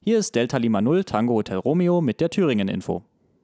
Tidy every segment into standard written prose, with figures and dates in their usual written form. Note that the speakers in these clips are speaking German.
Hier ist Delta Lima 0 Tango Hotel Romeo mit der Thüringen-Info.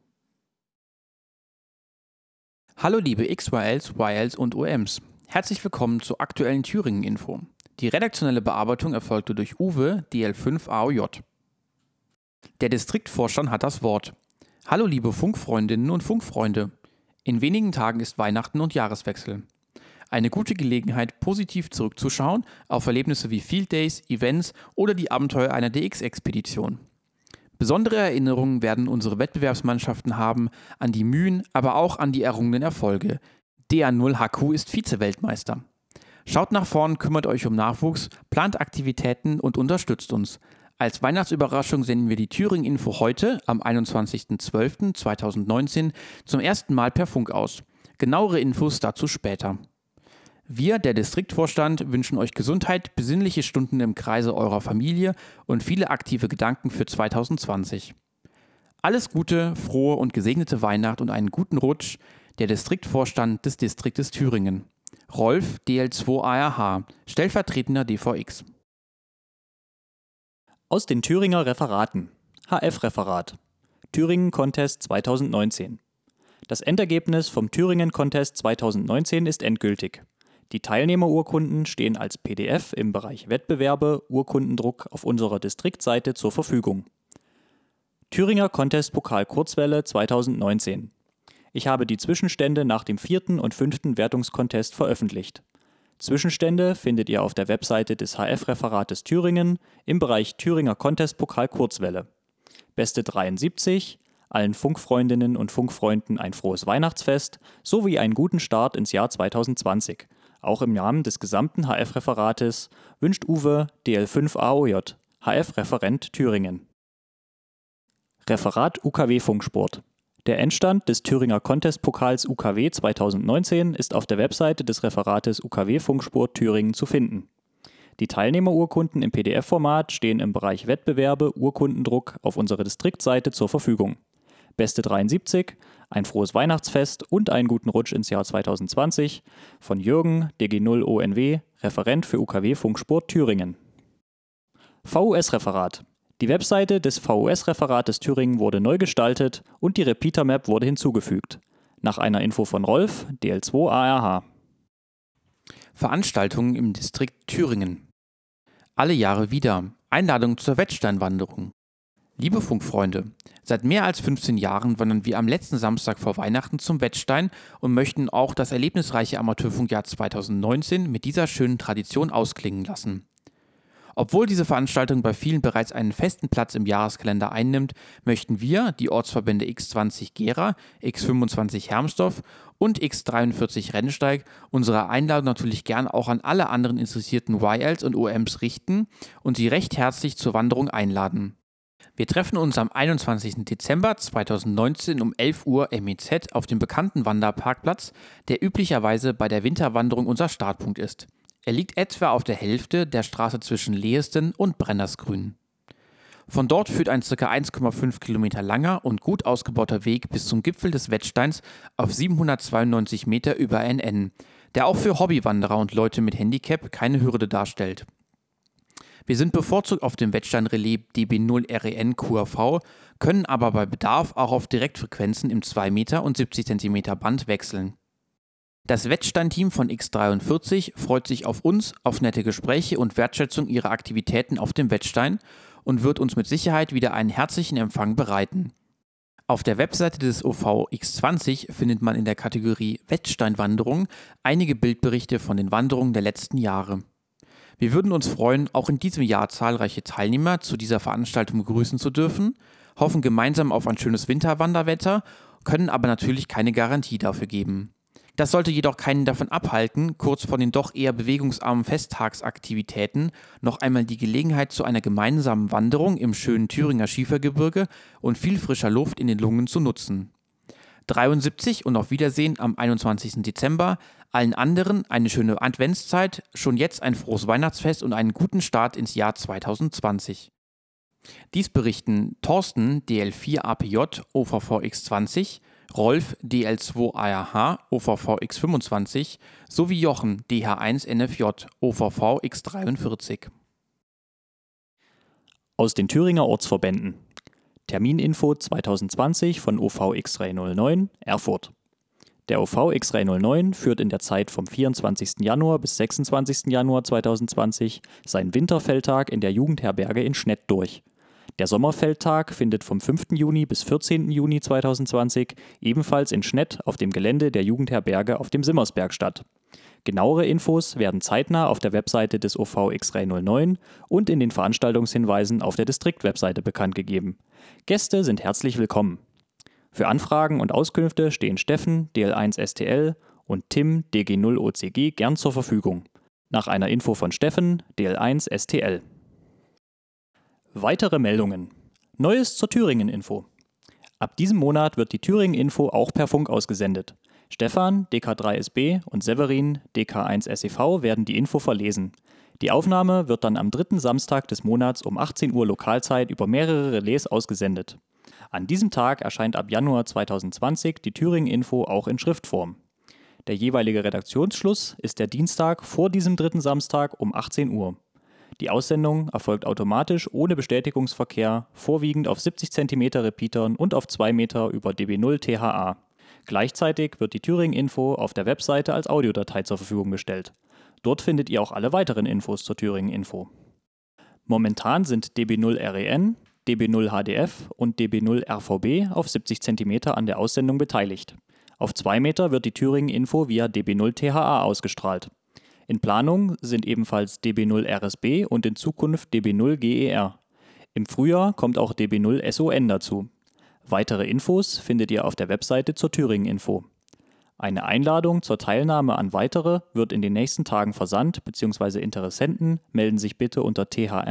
Hallo liebe XYLs, YLs und OMs. Herzlich willkommen zur aktuellen Thüringen-Info. Die redaktionelle Bearbeitung erfolgte durch Uwe, DL5 AOJ. Der Distriktvorstand hat das Wort. Hallo liebe Funkfreundinnen und Funkfreunde. In wenigen Tagen ist Weihnachten und Jahreswechsel. Eine gute Gelegenheit, positiv zurückzuschauen auf Erlebnisse wie Field Days, Events oder die Abenteuer einer DX-Expedition. Besondere Erinnerungen werden unsere Wettbewerbsmannschaften haben an die Mühen, aber auch an die errungenen Erfolge. DA0HQ ist Vize-Weltmeister. Schaut nach vorn, kümmert euch um Nachwuchs, plant Aktivitäten und unterstützt uns. Als Weihnachtsüberraschung senden wir die Thüringen-Info heute, am 21.12.2019, zum ersten Mal per Funk aus. Genauere Infos dazu später. Wir, der Distriktvorstand, wünschen euch Gesundheit, besinnliche Stunden im Kreise eurer Familie und viele aktive Gedanken für 2020. Alles Gute, frohe und gesegnete Weihnacht und einen guten Rutsch, der Distriktvorstand des Distriktes Thüringen. Rolf, DL2 ARH, stellvertretender DVX. Aus den Thüringer Referaten. HF-Referat. Thüringen Contest 2019. Das Endergebnis vom Thüringen Contest 2019 ist endgültig. Die Teilnehmerurkunden stehen als PDF im Bereich Wettbewerbe, Urkundendruck auf unserer Distriktseite zur Verfügung. Thüringer Contest Pokal Kurzwelle 2019. Ich habe die Zwischenstände nach dem 4. und 5. Wertungscontest veröffentlicht. Zwischenstände findet ihr auf der Webseite des HF-Referates Thüringen im Bereich Thüringer Contest Pokal Kurzwelle. Beste 73, allen Funkfreundinnen und Funkfreunden ein frohes Weihnachtsfest sowie einen guten Start ins Jahr 2020. Auch im Namen des gesamten HF-Referates wünscht Uwe, DL5 AOJ, HF-Referent Thüringen. Referat UKW Funksport. Der Endstand des Thüringer Contest-Pokals UKW 2019 ist auf der Webseite des Referates UKW Funksport Thüringen zu finden. Die Teilnehmerurkunden im PDF-Format stehen im Bereich Wettbewerbe, Urkundendruck auf unserer Distriktseite zur Verfügung. Beste 73, ein frohes Weihnachtsfest und einen guten Rutsch ins Jahr 2020 von Jürgen, DG0 ONW, Referent für UKW Funksport Thüringen. VUS-Referat. Die Webseite des VUS-Referates Thüringen wurde neu gestaltet und die Repeater-Map wurde hinzugefügt. Nach einer Info von Rolf, DL2 ARH. Veranstaltungen im Distrikt Thüringen. Alle Jahre wieder. Einladung zur Wettsteinwanderung. Liebe Funkfreunde, seit mehr als 15 Jahren wandern wir am letzten Samstag vor Weihnachten zum Wettstein und möchten auch das erlebnisreiche Amateurfunkjahr 2019 mit dieser schönen Tradition ausklingen lassen. Obwohl diese Veranstaltung bei vielen bereits einen festen Platz im Jahreskalender einnimmt, möchten wir, die Ortsverbände X20 Gera, X25 Hermsdorf und X43 Rennsteig, unsere Einladung natürlich gern auch an alle anderen interessierten YLs und OMs richten und sie recht herzlich zur Wanderung einladen. Wir treffen uns am 21. Dezember 2019 um 11 Uhr MEZ auf dem bekannten Wanderparkplatz, der üblicherweise bei der Winterwanderung unser Startpunkt ist. Er liegt etwa auf der Hälfte der Straße zwischen Lehesten und Brennersgrün. Von dort führt ein ca. 1,5 Kilometer langer und gut ausgebauter Weg bis zum Gipfel des Wettsteins auf 792 Meter über NN, der auch für Hobbywanderer und Leute mit Handicap keine Hürde darstellt. Wir sind bevorzugt auf dem Wettstein-Relais DB0 REN QRV, können aber bei Bedarf auch auf Direktfrequenzen im 2 Meter und 70 Zentimeter Band wechseln. Das Wettstein-Team von X43 freut sich auf uns, auf nette Gespräche und Wertschätzung ihrer Aktivitäten auf dem Wettstein und wird uns mit Sicherheit wieder einen herzlichen Empfang bereiten. Auf der Webseite des OV X20 findet man in der Kategorie Wettsteinwanderung einige Bildberichte von den Wanderungen der letzten Jahre. Wir würden uns freuen, auch in diesem Jahr zahlreiche Teilnehmer zu dieser Veranstaltung begrüßen zu dürfen, hoffen gemeinsam auf ein schönes Winterwanderwetter, können aber natürlich keine Garantie dafür geben. Das sollte jedoch keinen davon abhalten, kurz vor den doch eher bewegungsarmen Festtagsaktivitäten noch einmal die Gelegenheit zu einer gemeinsamen Wanderung im schönen Thüringer Schiefergebirge und viel frischer Luft in den Lungen zu nutzen. 73 und auf Wiedersehen am 21. Dezember. Allen anderen eine schöne Adventszeit, schon jetzt ein frohes Weihnachtsfest und einen guten Start ins Jahr 2020. Dies berichten Thorsten, DL4 APJ, OVV X20, Rolf, DL2 ARH, OVV X25 sowie Jochen, DH1 NFJ, OVV X43. Aus den Thüringer Ortsverbänden. Termininfo 2020 von OV X309 Erfurt. Der OV X309 führt in der Zeit vom 24. Januar bis 26. Januar 2020 seinen Winterfeldtag in der Jugendherberge in Schnett durch. Der Sommerfeldtag findet vom 5. Juni bis 14. Juni 2020 ebenfalls in Schnett auf dem Gelände der Jugendherberge auf dem Simmersberg statt. Genauere Infos werden zeitnah auf der Webseite des OV X309 und in den Veranstaltungshinweisen auf der Distrikt-Webseite bekannt gegeben. Gäste sind herzlich willkommen. Für Anfragen und Auskünfte stehen Steffen, DL1 STL und Tim, DG0 OCG gern zur Verfügung. Nach einer Info von Steffen, DL1 STL. Weitere Meldungen. Neues zur Thüringen-Info. Ab diesem Monat wird die Thüringen-Info auch per Funk ausgesendet. Stefan, DK3SB und Severin, DK1SEV werden die Info verlesen. Die Aufnahme wird dann am 3. Samstag des Monats um 18 Uhr Lokalzeit über mehrere Relais ausgesendet. An diesem Tag erscheint ab Januar 2020 die Thüringen-Info auch in Schriftform. Der jeweilige Redaktionsschluss ist der Dienstag vor diesem 3. Samstag um 18 Uhr. Die Aussendung erfolgt automatisch ohne Bestätigungsverkehr, vorwiegend auf 70 cm Repeatern und auf 2 Meter über dB0 THA. Gleichzeitig wird die Thüringen-Info auf der Webseite als Audiodatei zur Verfügung gestellt. Dort findet ihr auch alle weiteren Infos zur Thüringen-Info. Momentan sind dB0 REN, dB0 HDF und dB0 RVB auf 70 cm an der Aussendung beteiligt. Auf 2 Meter wird die Thüringen-Info via dB0 THA ausgestrahlt. In Planung sind ebenfalls dB0 RSB und in Zukunft dB0 GER. Im Frühjahr kommt auch dB0 SON dazu. Weitere Infos findet ihr auf der Webseite zur Thüringen-Info. Eine Einladung zur Teilnahme an weitere wird in den nächsten Tagen versandt bzw. Interessenten melden sich bitte unter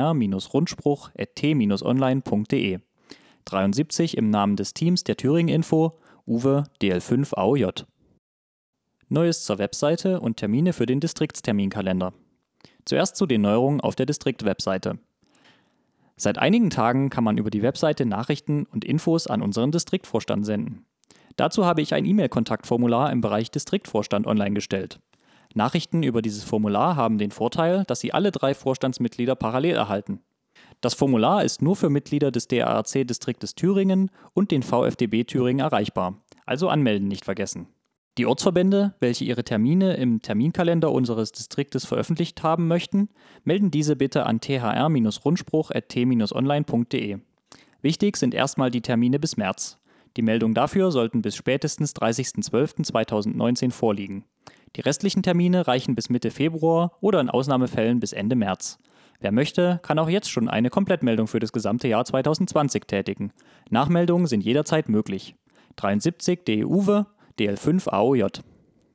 thr-rundspruch@t-online.de. 73 im Namen des Teams der Thüringen-Info, Uwe, DL5 AOJ. Neues zur Webseite und Termine für den Distriktsterminkalender. Zuerst zu den Neuerungen auf der Distrikt-Webseite. Seit einigen Tagen kann man über die Webseite Nachrichten und Infos an unseren Distriktvorstand senden. Dazu habe ich ein E-Mail-Kontaktformular im Bereich Distriktvorstand online gestellt. Nachrichten über dieses Formular haben den Vorteil, dass Sie alle 3 Vorstandsmitglieder parallel erhalten. Das Formular ist nur für Mitglieder des DARC-Distriktes Thüringen und den VfDB Thüringen erreichbar, also anmelden nicht vergessen. Die Ortsverbände, welche ihre Termine im Terminkalender unseres Distriktes veröffentlicht haben möchten, melden diese bitte an thr-rundspruch@t-online.de. Wichtig sind erstmal die Termine bis März. Die Meldungen dafür sollten bis spätestens 30.12.2019 vorliegen. Die restlichen Termine reichen bis Mitte Februar oder in Ausnahmefällen bis Ende März. Wer möchte, kann auch jetzt schon eine Komplettmeldung für das gesamte Jahr 2020 tätigen. Nachmeldungen sind jederzeit möglich. 73 DE-Uwe, DL5 AOJ.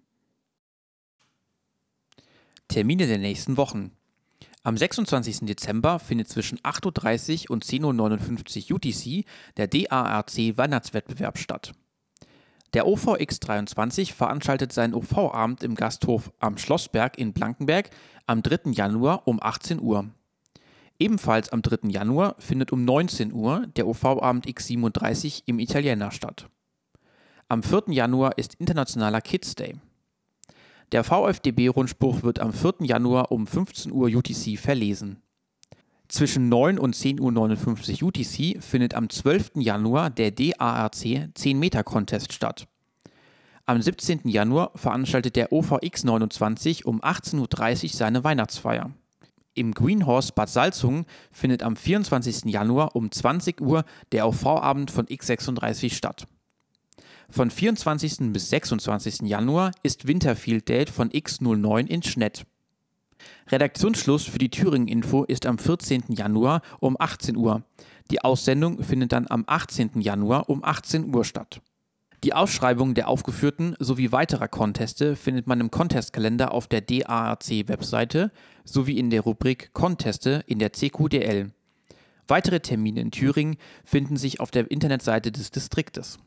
Termine der nächsten Wochen. Am 26. Dezember findet zwischen 8.30 Uhr und 10.59 Uhr UTC der DARC Weihnachtswettbewerb statt. Der OV X23 veranstaltet seinen OV-Abend im Gasthof am Schlossberg in Blankenberg am 3. Januar um 18 Uhr. Ebenfalls am 3. Januar findet um 19 Uhr der OV-Abend X37 im Italiener statt. Am 4. Januar ist Internationaler Kids Day. Der VfDB-Rundspruch wird am 4. Januar um 15 Uhr UTC verlesen. Zwischen 9 und 10.59 Uhr UTC findet am 12. Januar der DARC 10-Meter-Contest statt. Am 17. Januar veranstaltet der OVX29 um 18.30 Uhr seine Weihnachtsfeier. Im Greenhorse Bad Salzungen findet am 24. Januar um 20 Uhr der OV-Abend von X36 statt. Von 24. bis 26. Januar ist Winterfield Date von X09 in Schnett. Redaktionsschluss für die Thüringen-Info ist am 14. Januar um 18 Uhr. Die Aussendung findet dann am 18. Januar um 18 Uhr statt. Die Ausschreibung der aufgeführten sowie weiterer Conteste findet man im Contestkalender auf der DARC-Webseite sowie in der Rubrik Conteste in der CQDL. Weitere Termine in Thüringen finden sich auf der Internetseite des Distriktes.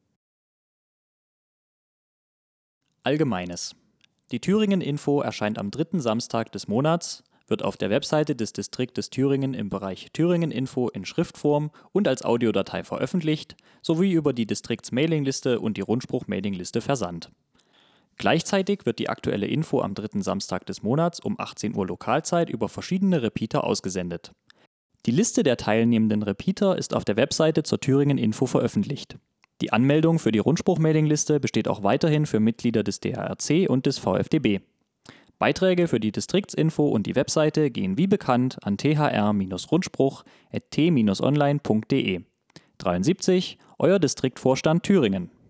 Allgemeines. Die Thüringen-Info erscheint am 3. Samstag des Monats, wird auf der Webseite des Distriktes Thüringen im Bereich Thüringen-Info in Schriftform und als Audiodatei veröffentlicht, sowie über die Distrikts-Mailingliste und die Rundspruch-Mailingliste versandt. Gleichzeitig wird die aktuelle Info am 3. Samstag des Monats um 18 Uhr Lokalzeit über verschiedene Repeater ausgesendet. Die Liste der teilnehmenden Repeater ist auf der Webseite zur Thüringen-Info veröffentlicht. Die Anmeldung für die Rundspruch-Mailingliste besteht auch weiterhin für Mitglieder des DARC und des VfDB. Beiträge für die Distriktsinfo und die Webseite gehen wie bekannt an thr-rundspruch@t-online.de. 73, Euer Distriktvorstand Thüringen.